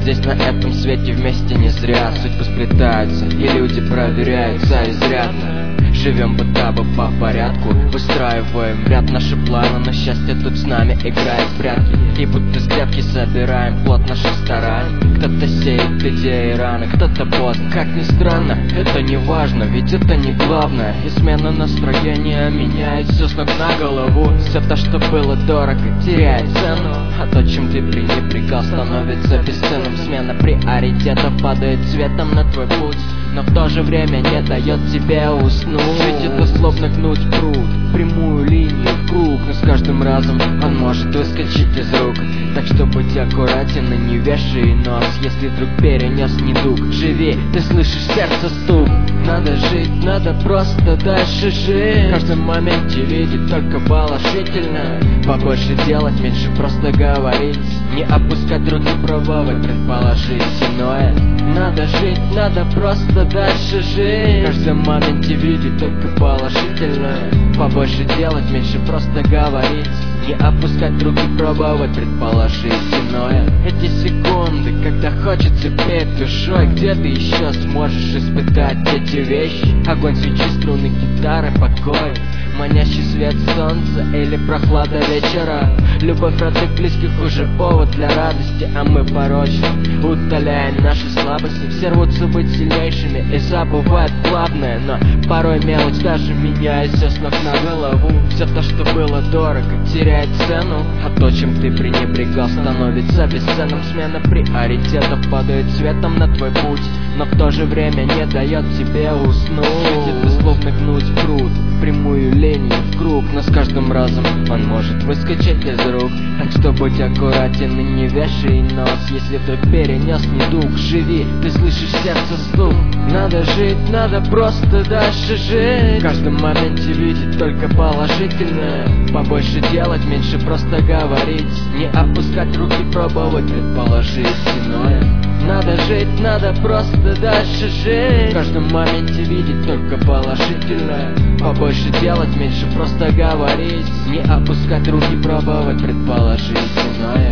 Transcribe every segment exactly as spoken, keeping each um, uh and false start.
здесь на этом свете вместе не зря. Судьбы сплетаются и люди проверяются изрядно. Живем будто бы по порядку, выстраиваем ряд наши планы, но счастье тут с нами играет в прятки. И будто с грядки собираем плод наших стараний. Кто-то сеет идеи рано, кто-то поздно. Как ни странно, это не важно, ведь это не главное. И смена настроения меняет все с ног на голову. Все то, что было дорого, теряет цену, а то, чем ты пренебрегал, становится бесценным. Смена приоритетов падает цветом на твой путь, но в то же время не дает тебе уснуть. Жить это словно гнуть пруд, прямую линию в круг, но с каждым разом он может выскочить из рук. Так что будь аккуратен и не вешай нос, если вдруг перенес недуг. Живи, ты слышишь сердце стук. Надо жить, надо просто дальше жить. В каждом моменте видеть только положительно. Побольше делать, меньше просто говорить. Не опускать руки, пробовать предположить иное. Надо жить, надо просто дальше жить. В каждом моменте видеть только положительное. Побольше делать, меньше просто говорить. Не опускать руки, пробовать предположить иное. Эти секунды, когда хочется петь душой, где ты еще сможешь испытать эти вещи? Огонь, свечи, струны, гитары, покой, манящий свет солнца или прохлада вечера. Любовь родных близких уже повод для радости, а мы порочно утоляем наши слабости. Все рвутся быть сильнейшими и забывают главное, но порой мелочь даже меняет все с ног на голову. Все то, что было дорого, теряет цену, а то, чем ты пренебрегал, становится бесценным. Смена приоритетов падает цветом на твой путь, но в то же время не дает тебе уснуть. Это словно гнуть пруд, прямую линию в круг, но с каждым разом он может выскочить из рук. Так что будь аккуратен и не вешай нос, если вдруг перенес недуг. Живи, ты слышишь сердце стук. Надо жить, надо просто дальше жить. В каждом моменте видеть только положительное. Побольше делать, меньше просто говорить. Не опускать руки, пробовать предположить иное. Надо жить, надо просто дальше жить. В каждом моменте видеть только положительное. Побольше делать, меньше просто говорить. Не опускать руки, пробовать предположить иное.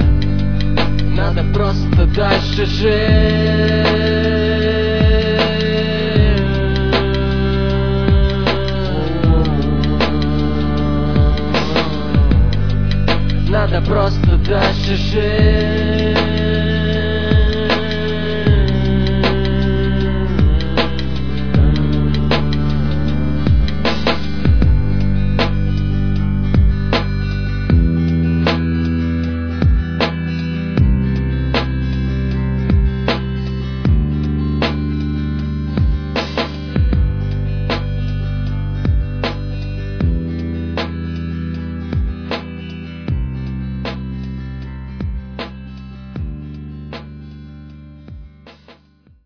Надо просто дальше жить. Надо просто дальше жить.